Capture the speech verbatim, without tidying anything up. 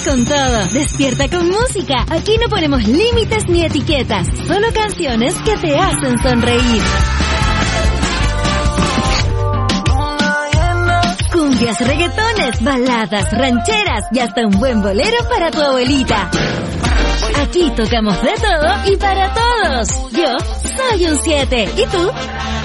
con todo. Despierta con música. Aquí no ponemos límites ni etiquetas. Solo canciones que te hacen sonreír. Cumbias, reggaetones, baladas, rancheras y hasta un buen bolero para tu abuelita. Aquí tocamos de todo y para todos. Yo soy un siete. ¿Y tú?